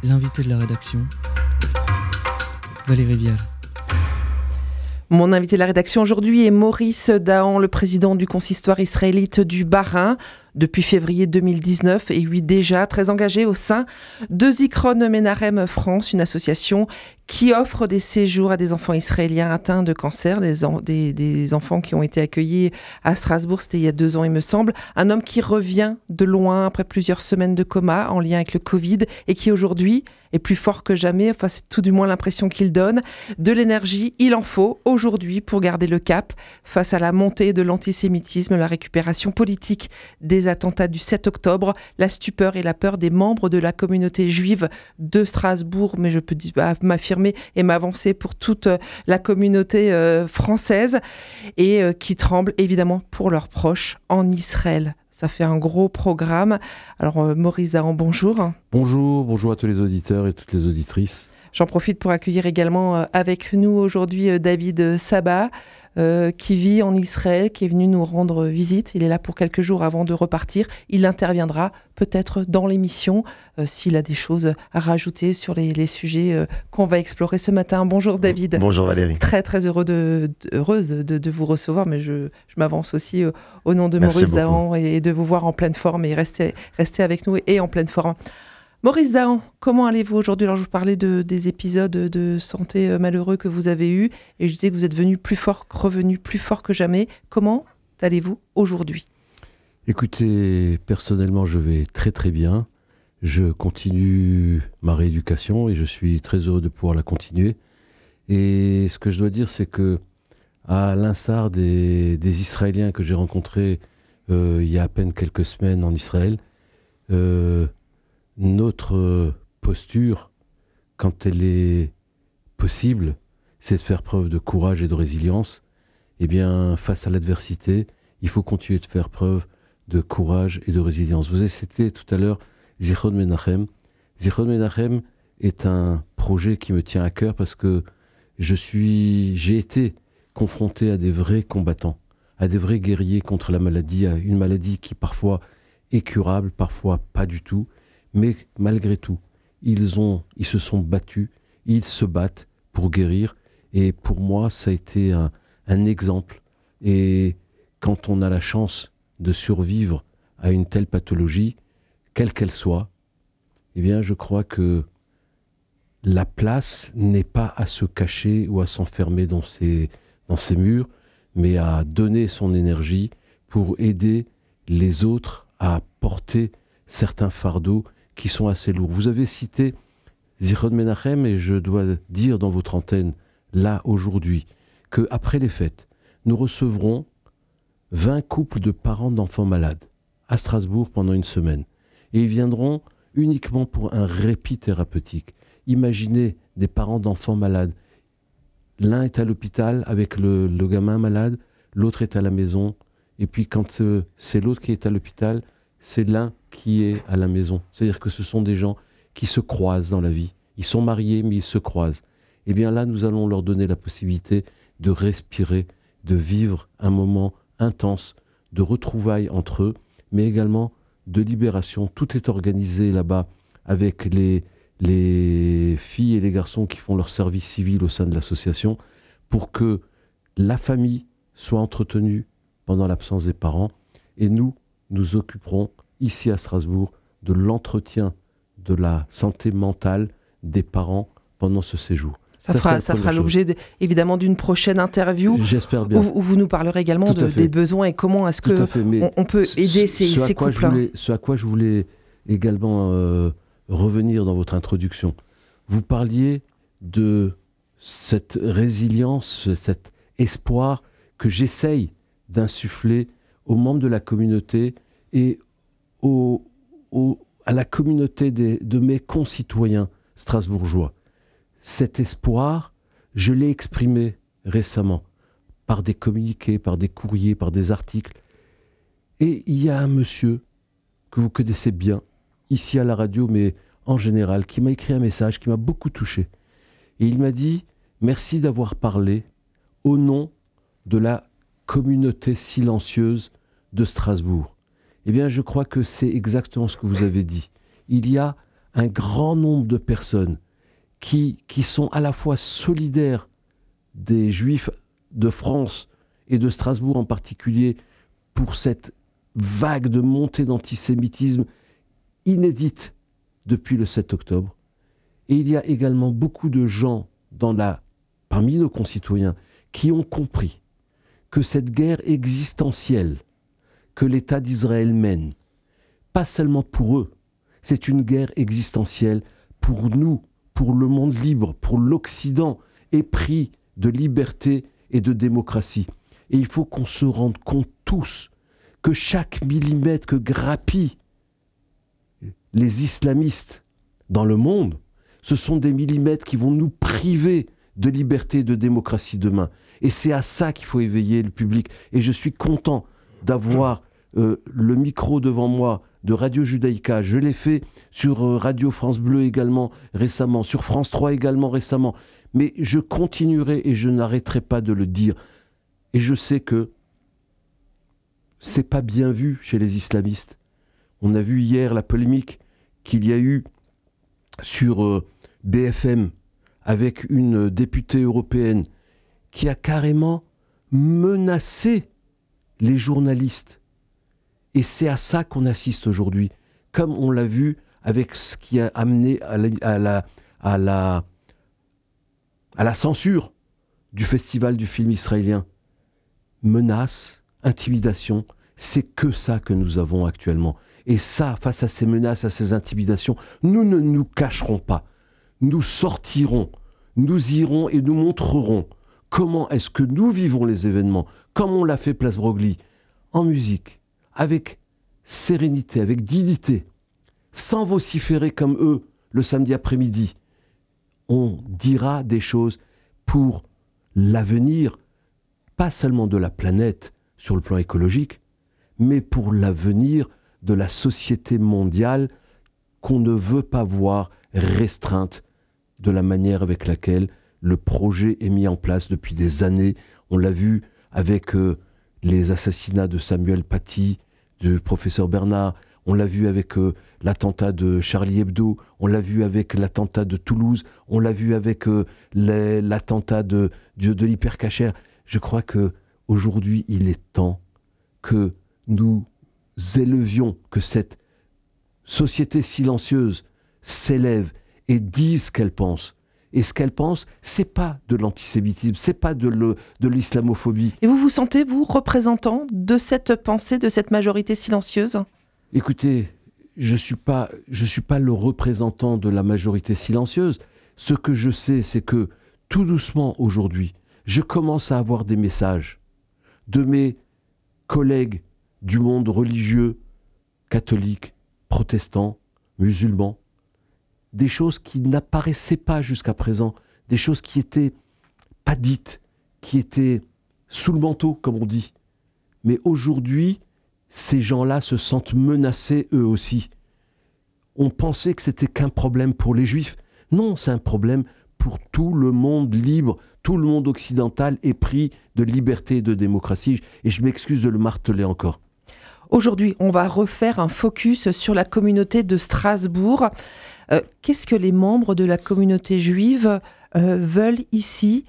L'invité de la rédaction, Valérie Vial. Mon invité de la rédaction aujourd'hui est Maurice Dahan, le président du consistoire israélite du Bas-Rhin. Depuis février 2019 et lui déjà très engagé au sein de Zichron Menachem France, une association qui offre des séjours à des enfants israéliens atteints de cancer, des enfants qui ont été accueillis à Strasbourg, c'était il y a 2 ans il me semble. Un homme qui revient de loin après plusieurs semaines de coma en lien avec le Covid et qui aujourd'hui est plus fort que jamais, enfin c'est tout du moins l'impression qu'il donne. De l'énergie, il en faut aujourd'hui pour garder le cap face à la montée de l'antisémitisme, la récupération politique des attentats du 7 octobre, la stupeur et la peur des membres de la communauté juive de Strasbourg, mais je peux m'affirmer et m'avancer pour toute la communauté française et qui tremble évidemment pour leurs proches en Israël. Ça fait un gros programme. Alors Maurice Dahan, bonjour. Bonjour à tous les auditeurs et toutes les auditrices. J'en profite pour accueillir également avec nous aujourd'hui David Sabat, qui vit en Israël, qui est venu nous rendre visite. Il est là pour quelques jours avant de repartir. Il interviendra peut-être dans l'émission s'il a des choses à rajouter sur les sujets qu'on va explorer ce matin. Bonjour David. Bonjour Valérie. Très très heureuse de vous recevoir, mais je m'avance aussi au nom de Maurice Dahan et de vous voir en pleine forme et rester avec nous et en pleine forme. Maurice Dahan, comment allez-vous aujourd'hui ? Alors je vous parlais des épisodes de santé malheureux que vous avez eus et je disais que vous êtes revenu plus fort que jamais. Comment allez-vous aujourd'hui ? Écoutez, personnellement je vais très très bien. Je continue ma rééducation et je suis très heureux de pouvoir la continuer. Et ce que je dois dire, c'est que à l'instar des Israéliens que j'ai rencontrés il y a à peine quelques semaines en Israël, notre posture, quand elle est possible, c'est de faire preuve de courage et de résilience. Eh bien, face à l'adversité, il faut continuer de faire preuve de courage et de résilience. Vous avez cité tout à l'heure Zichron Menachem. Zichron Menachem est un projet qui me tient à cœur parce que j'ai été confronté à des vrais combattants, à des vrais guerriers contre la maladie, à une maladie qui parfois est curable, parfois pas du tout. Mais malgré tout, ils se sont battus, ils se battent pour guérir. Et pour moi, ça a été un exemple. Et quand on a la chance de survivre à une telle pathologie, quelle qu'elle soit, eh bien, je crois que la place n'est pas à se cacher ou à s'enfermer dans ses murs, mais à donner son énergie pour aider les autres à porter certains fardeaux qui sont assez lourds. Vous avez cité Zichron Menachem et je dois dire dans votre antenne, là, aujourd'hui, qu'après les fêtes, nous recevrons 20 couples de parents d'enfants malades à Strasbourg pendant une semaine. Et ils viendront uniquement pour un répit thérapeutique. Imaginez des parents d'enfants malades. L'un est à l'hôpital avec le gamin malade, l'autre est à la maison. Et puis quand c'est l'autre qui est à l'hôpital, c'est l'un qui est à la maison. C'est-à-dire que ce sont des gens qui se croisent dans la vie. Ils sont mariés, mais ils se croisent. Et bien là, nous allons leur donner la possibilité de respirer, de vivre un moment intense, de retrouvailles entre eux, mais également de libération. Tout est organisé là-bas avec les filles et les garçons qui font leur service civil au sein de l'association pour que la famille soit entretenue pendant l'absence des parents. Et nous occuperons ici à Strasbourg de l'entretien de la santé mentale des parents pendant ce séjour. Ça fera l'objet évidemment d'une prochaine interview. J'espère bien. Où vous nous parlerez également des besoins et comment est-ce qu'on peut aider ces couples. Ce à quoi je voulais également revenir dans votre introduction. Vous parliez de cette résilience, cet espoir que j'essaye d'insuffler aux membres de la communauté et à la communauté de mes concitoyens strasbourgeois. Cet espoir, je l'ai exprimé récemment par des communiqués, par des courriers, par des articles. Et il y a un monsieur que vous connaissez bien, ici à la radio, mais en général, qui m'a écrit un message qui m'a beaucoup touché. Et il m'a dit « Merci d'avoir parlé au nom de la communauté silencieuse de Strasbourg. » Eh bien, je crois que c'est exactement ce que vous avez dit. Il y a un grand nombre de personnes qui sont à la fois solidaires des Juifs de France et de Strasbourg en particulier pour cette vague de montée d'antisémitisme inédite depuis le 7 octobre. Et il y a également beaucoup de gens parmi nos concitoyens qui ont compris que cette guerre existentielle que l'État d'Israël mène, pas seulement pour eux, c'est une guerre existentielle pour nous, pour le monde libre, pour l'Occident, épris de liberté et de démocratie. Et il faut qu'on se rende compte tous que chaque millimètre que grappillent les islamistes dans le monde, ce sont des millimètres qui vont nous priver de liberté et de démocratie demain. Et c'est à ça qu'il faut éveiller le public. Et je suis content d'avoir le micro devant moi de Radio Judaïka. Je l'ai fait sur Radio France Bleu également récemment, sur France 3 également récemment. Mais je continuerai et je n'arrêterai pas de le dire. Et je sais que c'est pas bien vu chez les islamistes. On a vu hier la polémique qu'il y a eu sur BFM avec une députée européenne qui a carrément menacé les journalistes. Et c'est à ça qu'on assiste aujourd'hui, comme on l'a vu avec ce qui a amené à la censure du festival du film israélien. Menaces, intimidation, c'est que ça que nous avons actuellement. Et ça, face à ces menaces, à ces intimidations, nous ne nous cacherons pas. Nous sortirons, nous irons et nous montrerons comment est-ce que nous vivons les événements, comme on l'a fait Place Broglie, en musique, avec sérénité, avec dignité, sans vociférer comme eux le samedi après-midi. On dira des choses pour l'avenir, pas seulement de la planète sur le plan écologique, mais pour l'avenir de la société mondiale qu'on ne veut pas voir restreinte de la manière avec laquelle le projet est mis en place depuis des années. On l'a vu avec les assassinats de Samuel Paty, du professeur Bernard, on l'a vu avec l'attentat de Charlie Hebdo, on l'a vu avec l'attentat de Toulouse, on l'a vu avec l'attentat de l'hypercacher. Je crois qu'aujourd'hui, il est temps que nous élevions, que cette société silencieuse s'élève et dise ce qu'elle pense. Et ce qu'elle pense, c'est pas de l'antisémitisme, c'est pas de l'islamophobie. Et vous vous sentez, vous, représentant de cette pensée, de cette majorité silencieuse ? Écoutez, je suis pas le représentant de la majorité silencieuse. Ce que je sais, c'est que tout doucement aujourd'hui, je commence à avoir des messages de mes collègues du monde religieux, catholiques, protestants, musulmans, des choses qui n'apparaissaient pas jusqu'à présent, des choses qui étaient pas dites, qui étaient sous le manteau, comme on dit. Mais aujourd'hui, ces gens-là se sentent menacés eux aussi. On pensait que c'était qu'un problème pour les Juifs. Non, c'est un problème pour tout le monde libre, tout le monde occidental épris de liberté et de démocratie. Et je m'excuse de le marteler encore. Aujourd'hui, on va refaire un focus sur la communauté de Strasbourg. Qu'est-ce que les membres de la communauté juive veulent ici,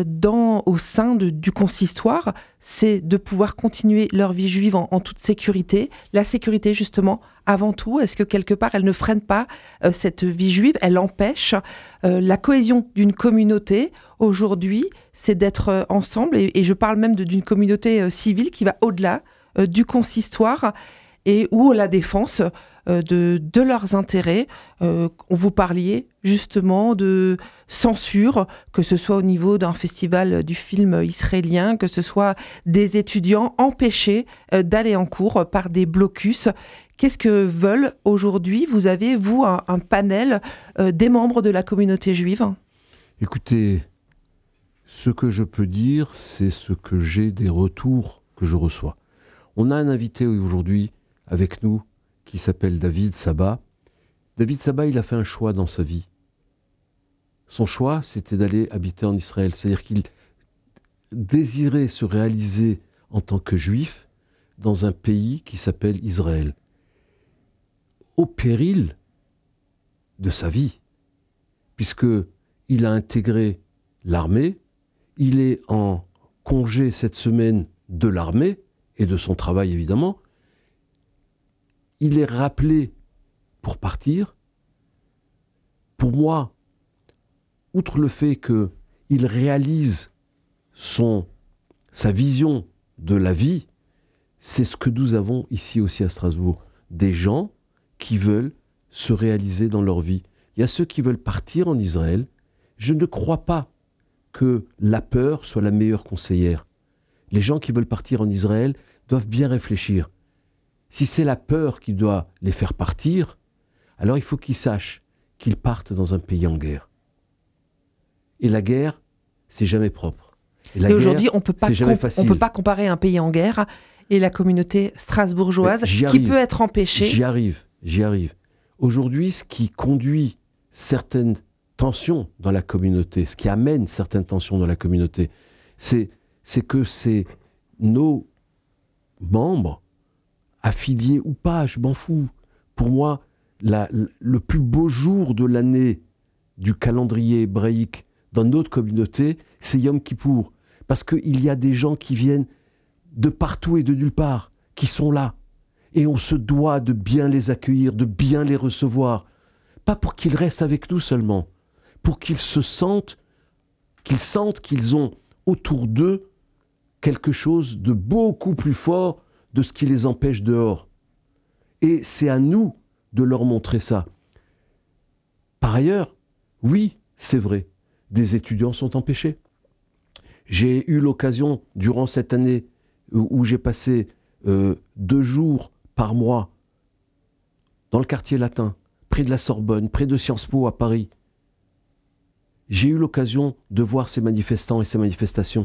au sein du consistoire? C'est de pouvoir continuer leur vie juive en toute sécurité. La sécurité, justement, avant tout, est-ce que quelque part, elle ne freine pas cette vie juive? Elle empêche la cohésion d'une communauté. Aujourd'hui, c'est d'être ensemble, et je parle même d'une communauté civile qui va au-delà du consistoire et ou la défense de leurs intérêts. Vous parliez justement de censure, que ce soit au niveau d'un festival du film israélien, que ce soit des étudiants empêchés d'aller en cours par des blocus. Qu'est-ce que veulent aujourd'hui? Vous avez, vous, un panel des membres de la communauté juive? Écoutez, ce que je peux dire, c'est ce que j'ai des retours que je reçois. On a un invité aujourd'hui avec nous qui s'appelle David Saba. David Saba, il a fait un choix dans sa vie. Son choix, c'était d'aller habiter en Israël. C'est-à-dire qu'il désirait se réaliser en tant que juif dans un pays qui s'appelle Israël. Au péril de sa vie, puisqu'il a intégré l'armée, il est en congé cette semaine de l'armée et de son travail évidemment, il est rappelé pour partir. Pour moi, outre le fait qu'il réalise sa vision de la vie, c'est ce que nous avons ici aussi à Strasbourg. Des gens qui veulent se réaliser dans leur vie. Il y a ceux qui veulent partir en Israël. Je ne crois pas que la peur soit la meilleure conseillère. Les gens qui veulent partir en Israël doivent bien réfléchir. Si c'est la peur qui doit les faire partir, alors il faut qu'ils sachent qu'ils partent dans un pays en guerre. Et la guerre, c'est jamais propre. Et aujourd'hui, on peut pas comparer un pays en guerre et la communauté strasbourgeoise qui peut être empêchée. J'y arrive. Aujourd'hui, ce qui conduit certaines tensions dans la communauté, ce qui amène certaines tensions dans la communauté, c'est que c'est nos membres, affiliés ou pas, je m'en fous. Pour moi, le plus beau jour de l'année du calendrier hébraïque dans notre communauté, c'est Yom Kippour. Parce qu'il y a des gens qui viennent de partout et de nulle part, qui sont là. Et on se doit de bien les accueillir, de bien les recevoir. Pas pour qu'ils restent avec nous seulement, pour qu'ils sentent qu'ils ont autour d'eux quelque chose de beaucoup plus fort de ce qui les empêche dehors. Et c'est à nous de leur montrer ça. Par ailleurs, oui, c'est vrai, des étudiants sont empêchés. J'ai eu l'occasion, durant cette année où j'ai passé 2 jours par mois dans le quartier latin, près de la Sorbonne, près de Sciences Po à Paris, j'ai eu l'occasion de voir ces manifestants et ces manifestations.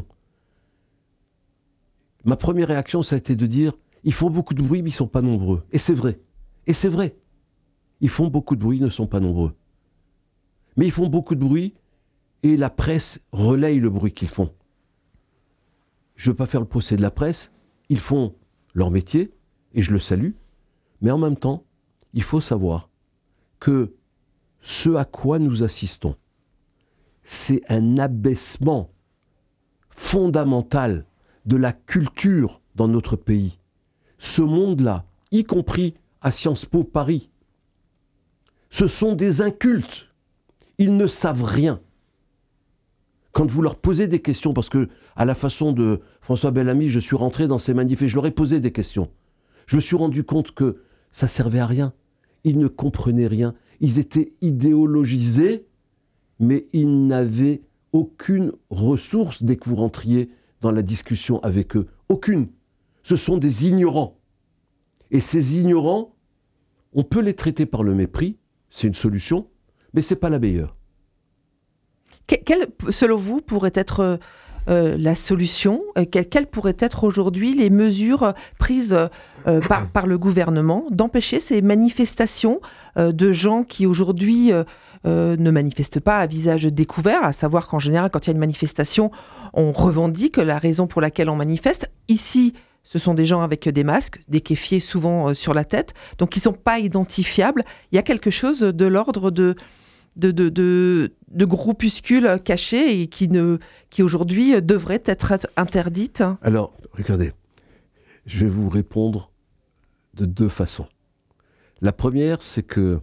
Ma première réaction, ça a été de dire, ils font beaucoup de bruit, mais ils ne sont pas nombreux. Et c'est vrai. Ils font beaucoup de bruit, ils ne sont pas nombreux. Mais ils font beaucoup de bruit et la presse relaye le bruit qu'ils font. Je ne veux pas faire le procès de la presse. Ils font leur métier et je le salue. Mais en même temps, il faut savoir que ce à quoi nous assistons, c'est un abaissement fondamental de la culture dans notre pays. Ce monde-là, y compris à Sciences Po Paris, ce sont des incultes. Ils ne savent rien. Quand vous leur posez des questions, parce que à la façon de François Bellamy, je suis rentré dans ces manifs et je leur ai posé des questions. Je me suis rendu compte que ça servait à rien. Ils ne comprenaient rien. Ils étaient idéologisés, mais ils n'avaient aucune ressource dès que vous rentriez dans la discussion avec eux. Aucune. Ce sont des ignorants. Et ces ignorants, on peut les traiter par le mépris, c'est une solution, mais ce n'est pas la meilleure. Quelle, selon vous, pourrait être la solution ? Quelles pourraient être aujourd'hui les mesures prises par le gouvernement d'empêcher ces manifestations de gens qui aujourd'hui ne manifestent pas à visage découvert, à savoir qu'en général, quand il y a une manifestation, on revendique la raison pour laquelle on manifeste. Ici, ce sont des gens avec des masques, des kéfiers souvent sur la tête, donc qui ne sont pas identifiables. Il y a quelque chose de l'ordre de groupuscules cachés et qui aujourd'hui devraient être interdites. Alors, regardez, je vais vous répondre de 2 façons. La première, c'est que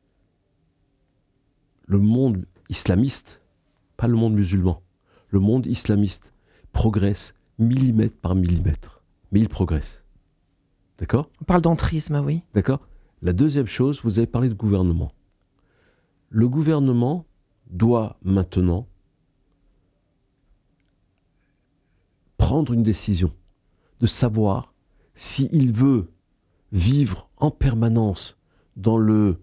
le monde islamiste, pas le monde musulman, le monde islamiste progresse millimètre par millimètre. Mais il progresse. D'accord ? On parle d'entrisme, oui. D'accord ? La deuxième chose, vous avez parlé de gouvernement. Le gouvernement doit maintenant prendre une décision de savoir s'il veut vivre en permanence dans le...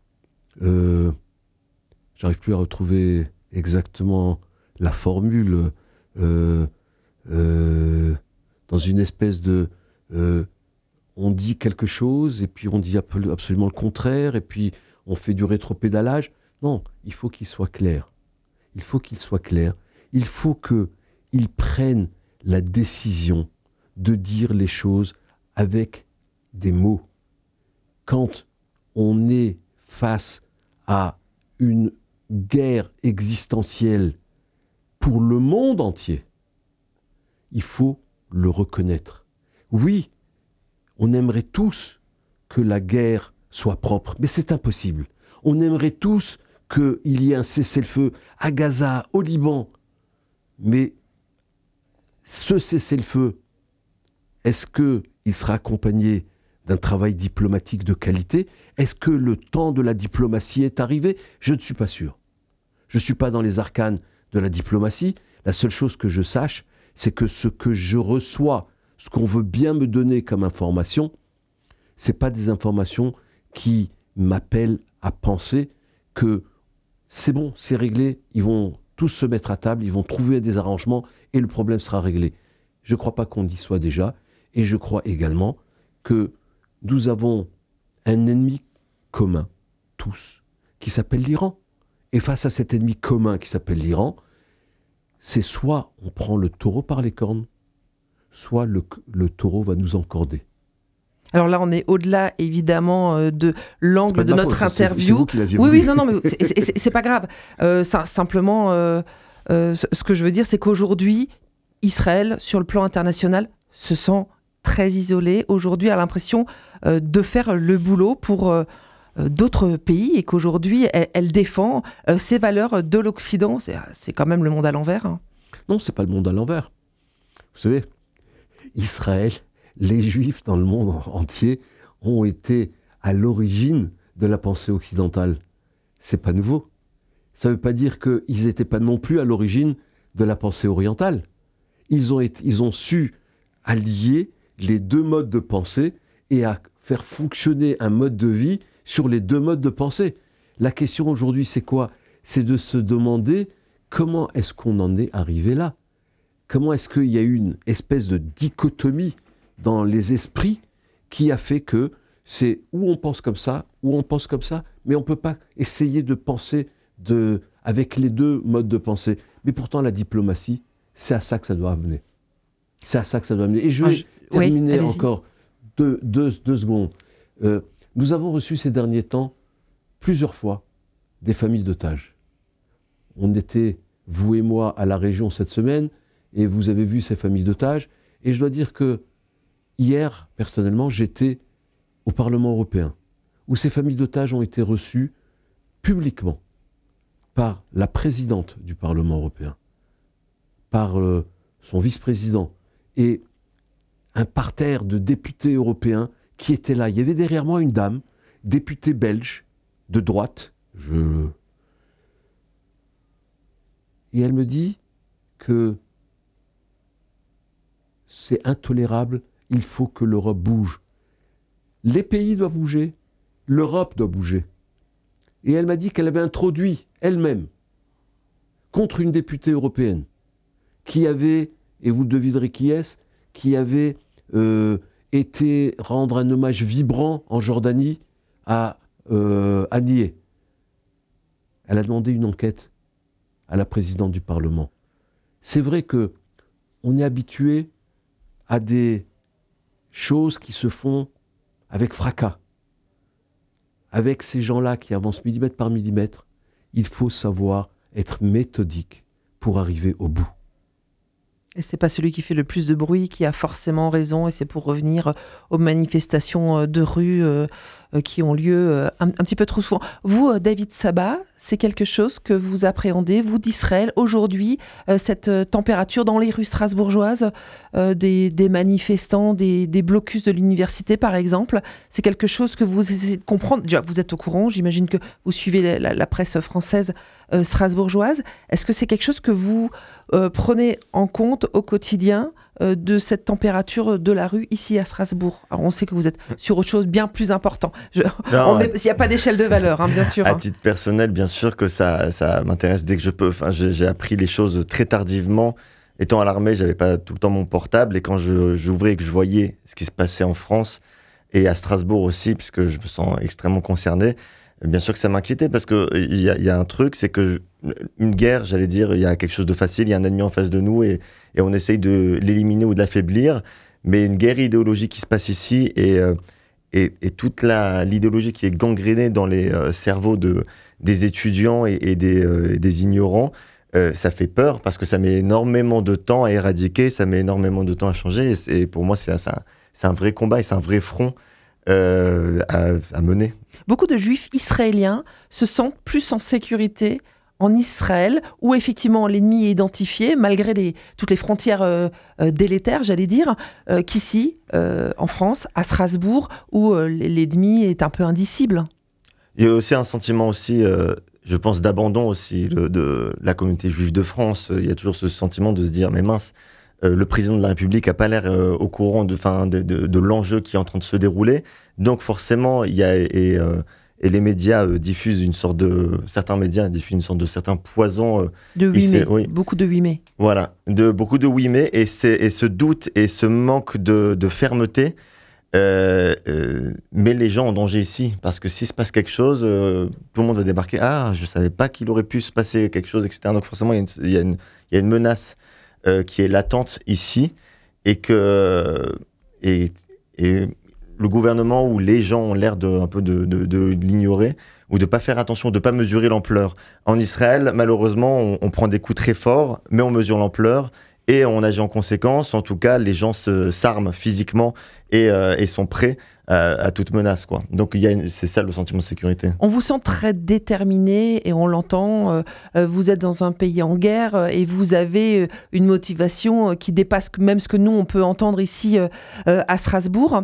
j'arrive plus à retrouver exactement la formule... dans une espèce de... on dit quelque chose et puis on dit absolument le contraire et puis on fait du rétropédalage. Non, il faut qu'il soit clair. Il faut qu'il soit clair. Il faut qu'il prenne la décision de dire les choses avec des mots. Quand on est face à une guerre existentielle pour le monde entier, il faut le reconnaître. Oui, on aimerait tous que la guerre soit propre, mais c'est impossible. On aimerait tous qu'il y ait un cessez-le-feu à Gaza, au Liban. Mais ce cessez-le-feu, est-ce qu'il sera accompagné d'un travail diplomatique de qualité? Est-ce que le temps de la diplomatie est arrivé? Je ne suis pas sûr. Je ne suis pas dans les arcanes de la diplomatie. La seule chose que je sache, c'est que ce que je reçois, ce qu'on veut bien me donner comme information, ce n'est pas des informations qui m'appellent à penser que c'est bon, c'est réglé, ils vont tous se mettre à table, ils vont trouver des arrangements et le problème sera réglé. Je ne crois pas qu'on y soit déjà, et je crois également que nous avons un ennemi commun, tous, qui s'appelle l'Iran. Et face à cet ennemi commun qui s'appelle l'Iran, c'est soit on prend le taureau par les cornes, soit le taureau va nous encorder. Alors là, on est au-delà, évidemment, de l'angle de notre interview. C'est vous qui l'aviez oui, voulu. Oui, non, mais c'est pas grave. Simplement, ce que je veux dire, c'est qu'aujourd'hui, Israël, sur le plan international, se sent très isolé. Aujourd'hui, a l'impression de faire le boulot pour d'autres pays et qu'aujourd'hui, elle défend ces valeurs de l'Occident. C'est quand même le monde à l'envers. Hein. Non, c'est pas le monde à l'envers. Vous savez, Israël, les Juifs dans le monde entier ont été à l'origine de la pensée occidentale. C'est pas nouveau. Ça veut pas dire qu'ils n'étaient pas non plus à l'origine de la pensée orientale. Ils ont su allier les deux modes de pensée et à faire fonctionner un mode de vie sur les deux modes de pensée. La question aujourd'hui, c'est quoi? C'est de se demander comment est-ce qu'on en est arrivé là? Comment est-ce qu'il y a eu une espèce de dichotomie dans les esprits qui a fait que c'est où on pense comme ça, où on pense comme ça, mais on ne peut pas essayer de penser avec les deux modes de pensée. Mais pourtant, la diplomatie, c'est à ça que ça doit amener. C'est à ça que ça doit amener. Et je vais terminer encore deux secondes. Nous avons reçu ces derniers temps, plusieurs fois, des familles d'otages. On était, vous et moi, à la région cette semaine, et vous avez vu ces familles d'otages. Et je dois dire que hier, personnellement, j'étais au Parlement européen, où ces familles d'otages ont été reçues publiquement par la présidente du Parlement européen, par son vice-président, et un parterre de députés européens qui étaient là. Il y avait derrière moi une dame, députée belge, de droite, et elle me dit que c'est intolérable, il faut que l'Europe bouge. Les pays doivent bouger, l'Europe doit bouger. Et elle m'a dit qu'elle avait introduit elle-même, contre une députée européenne, qui avait, et vous devinerez qui est-ce, qui avait été rendre un hommage vibrant en Jordanie à Haniyeh. Elle a demandé une enquête à la présidente du Parlement. C'est vrai que on est habitué à des choses qui se font avec fracas. Avec ces gens-là qui avancent millimètre par millimètre, il faut savoir être méthodique pour arriver au bout. Et c'est pas celui qui fait le plus de bruit qui a forcément raison, et c'est pour revenir aux manifestations de rue qui ont lieu un petit peu trop souvent. Vous, David Sabat, c'est quelque chose que vous appréhendez, vous d'Israël, aujourd'hui, cette température dans les rues strasbourgeoises, des manifestants, des blocus de l'université par exemple, c'est quelque chose que vous essayez de comprendre. Déjà, vous êtes au courant, j'imagine que vous suivez la presse française strasbourgeoise. Est-ce que c'est quelque chose que vous prenez en compte au quotidien de cette température de la rue ici à Strasbourg? Alors on sait que vous êtes sur autre chose bien plus important. Il n'y a pas d'échelle de valeur, hein, bien sûr. À titre personnel, bien sûr que ça m'intéresse dès que je peux. Enfin, j'ai appris les choses très tardivement. Étant à l'armée, j'avais pas tout le temps mon portable, et quand j'ouvrais et que je voyais ce qui se passait en France et à Strasbourg aussi, puisque je me sens extrêmement concerné, bien sûr que ça m'inquiétait, parce que il y a un truc, c'est que une guerre, j'allais dire, il y a quelque chose de facile, il y a un ennemi en face de nous et on essaye de l'éliminer ou de l'affaiblir, mais une guerre idéologique qui se passe ici, et et toute l'idéologie qui est gangrénée dans les cerveaux des étudiants et des ignorants, ça fait peur parce que ça met énormément de temps à éradiquer, ça met énormément de temps à changer. Et pour moi, c'est un vrai combat et c'est un vrai front à mener. Beaucoup de juifs israéliens se sentent plus en sécurité en Israël, où effectivement l'ennemi est identifié, malgré toutes les frontières délétères, j'allais dire, qu'ici, en France, à Strasbourg, où l'ennemi est un peu indicible. Il y a aussi un sentiment aussi, je pense, d'abandon aussi de la communauté juive de France. Il y a toujours ce sentiment de se dire, mais mince, le président de la République n'a pas l'air au courant de l'enjeu qui est en train de se dérouler. Donc forcément, il y a... Et les médias diffusent certains médias diffusent une sorte de certains poisons. De 8 mai, oui. Beaucoup de 8 mai. Voilà, beaucoup de 8 mai, et ce doute et ce manque de fermeté met les gens en danger ici. Parce que s'il se passe quelque chose, tout le monde va débarquer. Ah, je ne savais pas qu'il aurait pu se passer quelque chose, etc. Donc forcément, il y a une menace qui est latente ici, et le gouvernement ou les gens ont l'air un peu de l'ignorer ou de ne pas faire attention, de ne pas mesurer l'ampleur. En Israël, malheureusement, on prend des coups très forts, mais on mesure l'ampleur et on agit en conséquence. En tout cas, les gens s'arment physiquement et sont prêts à toute menace, quoi. Donc c'est ça le sentiment de sécurité. On vous sent très déterminé et on l'entend. Vous êtes dans un pays en guerre et vous avez une motivation qui dépasse même ce que nous on peut entendre ici à Strasbourg.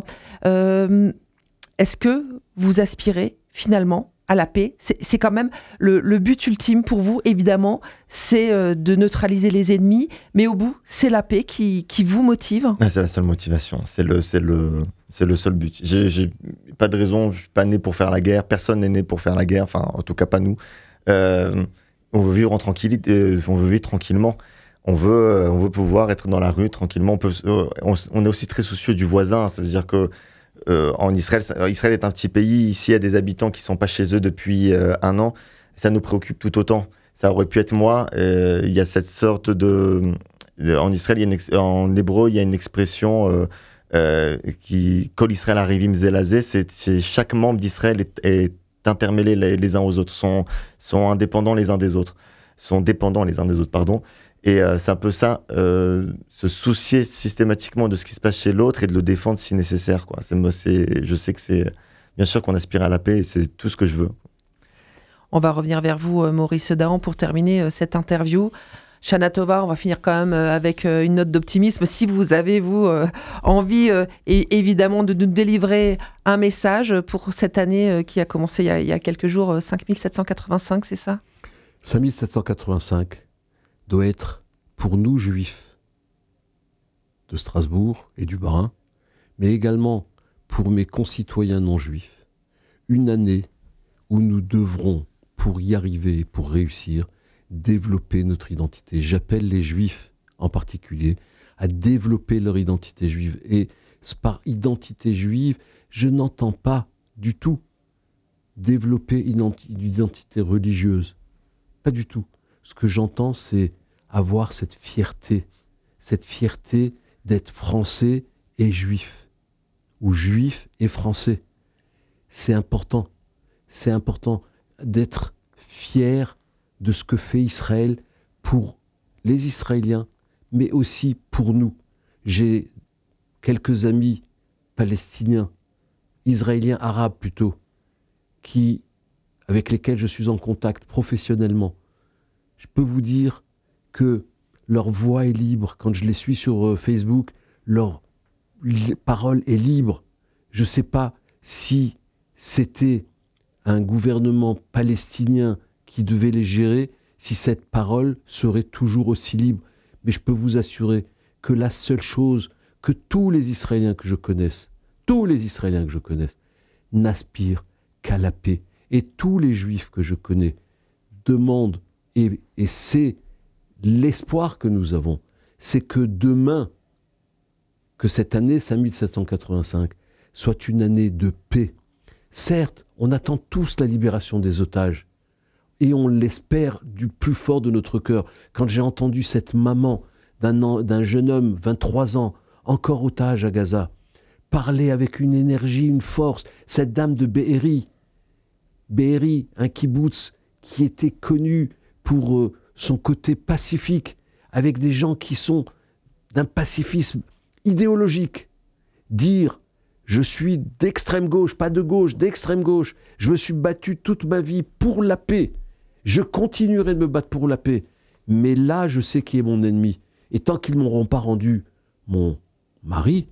Est-ce que vous aspirez finalement à la paix? C'est quand même le but ultime pour vous, évidemment, c'est de neutraliser les ennemis, mais au bout, c'est la paix qui vous motive. C'est la seule motivation, c'est le seul but. J'ai pas de raison, je suis pas né pour faire la guerre, personne n'est né pour faire la guerre, enfin en tout cas pas nous. On veut vivre en tranquillité, on veut vivre tranquillement. On veut pouvoir être dans la rue tranquillement. On est aussi très soucieux du voisin, c'est-à-dire que en Israël est un petit pays. Ici, il y a des habitants qui ne sont pas chez eux depuis 1 an. Ça nous préoccupe tout autant. Ça aurait pu être moi. Il y a cette sorte en Israël, en hébreu, il y a une expression Kol Israël Arivim Ze La Ze. C'est chaque membre d'Israël est intermêlé les uns aux autres, sont indépendants les uns des autres, sont dépendants les uns des autres, pardon. Et c'est un peu ça, se soucier systématiquement de ce qui se passe chez l'autre et de le défendre si nécessaire, quoi. Je sais que c'est... Bien sûr qu'on aspire à la paix et c'est tout ce que je veux. On va revenir vers vous, Maurice Dahan, pour terminer cette interview. Shana Tova, on va finir quand même avec une note d'optimisme. Si vous avez, envie, et évidemment, de nous délivrer un message pour cette année qui a commencé il y a quelques jours, 5785, c'est ça ? 5785 doit être, pour nous juifs de Strasbourg et du Bas-Rhin, mais également pour mes concitoyens non juifs, une année où nous devrons, pour y arriver et pour réussir, développer notre identité. J'appelle les juifs en particulier à développer leur identité juive. Et par identité juive, je n'entends pas du tout développer une identité religieuse. Pas du tout. Ce que j'entends, c'est avoir cette fierté d'être français et juif, ou juif et français. C'est important d'être fier de ce que fait Israël pour les Israéliens, mais aussi pour nous. J'ai quelques amis palestiniens, israéliens, arabes plutôt, avec lesquels je suis en contact professionnellement. Je peux vous dire que leur voix est libre. Quand je les suis sur Facebook, leur parole est libre. Je ne sais pas si c'était un gouvernement palestinien qui devait les gérer, si cette parole serait toujours aussi libre. Mais je peux vous assurer que la seule chose que tous les Israéliens que je connaisse, n'aspirent qu'à la paix. Et tous les Juifs que je connais demandent, et c'est l'espoir que nous avons, c'est que demain, que cette année 5785 soit une année de paix. Certes, on attend tous la libération des otages, et on l'espère du plus fort de notre cœur. Quand j'ai entendu cette maman d'un jeune homme, 23 ans, encore otage à Gaza, parlait avec une énergie, une force. Cette dame de Be'eri, un kibbutz qui était connu pour son côté pacifique, avec des gens qui sont d'un pacifisme idéologique. Dire « je suis d'extrême gauche, pas de gauche, d'extrême gauche, je me suis battu toute ma vie pour la paix, je continuerai de me battre pour la paix, mais là je sais qui est mon ennemi, et tant qu'ils ne m'auront pas rendu mon mari,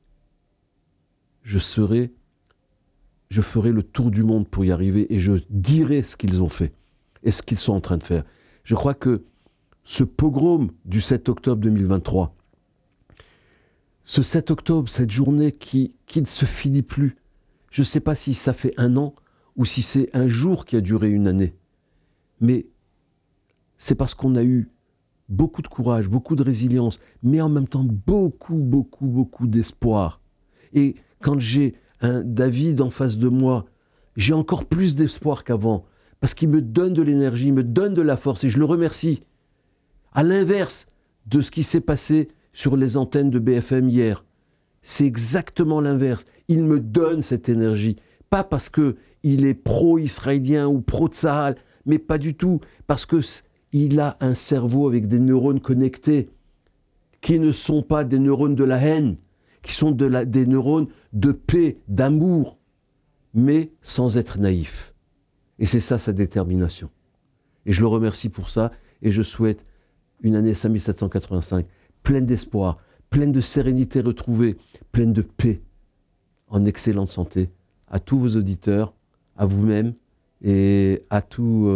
je ferai le tour du monde pour y arriver et je dirai ce qu'ils ont fait et ce qu'ils sont en train de faire. » Je crois que ce pogrom du 7 octobre 2023, ce 7 octobre, cette journée qui ne se finit plus, je ne sais pas si ça fait 1 an ou si c'est un jour qui a duré 1 année, mais c'est parce qu'on a eu beaucoup de courage, beaucoup de résilience, mais en même temps beaucoup d'espoir. Et quand j'ai un David en face de moi, j'ai encore plus d'espoir qu'avant, parce qu'il me donne de l'énergie, il me donne de la force, et je le remercie. À l'inverse de ce qui s'est passé sur les antennes de BFM hier, c'est exactement l'inverse. Il me donne cette énergie, pas parce qu'il est pro-israélien ou pro-Tsahal, mais pas du tout, parce qu'il a un cerveau avec des neurones connectés, qui ne sont pas des neurones de la haine, qui sont des neurones de paix, d'amour, mais sans être naïf. Et c'est ça sa détermination. Et je le remercie pour ça, et je souhaite une année 5785 pleine d'espoir, pleine de sérénité retrouvée, pleine de paix, en excellente santé, à tous vos auditeurs, à vous-même, et à toutes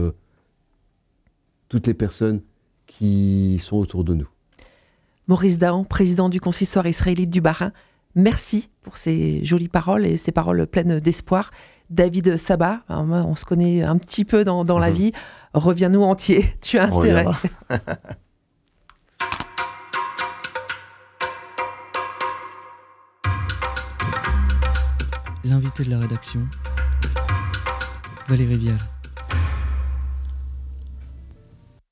les personnes qui sont autour de nous. Maurice Dahan, président du consistoire israélite du Bas-Rhin, merci pour ces jolies paroles et ces paroles pleines d'espoir. David Sabat, on se connaît un petit peu dans la vie, reviens-nous entier, tu as intérêt. L'invité de la rédaction, Valérie Vial.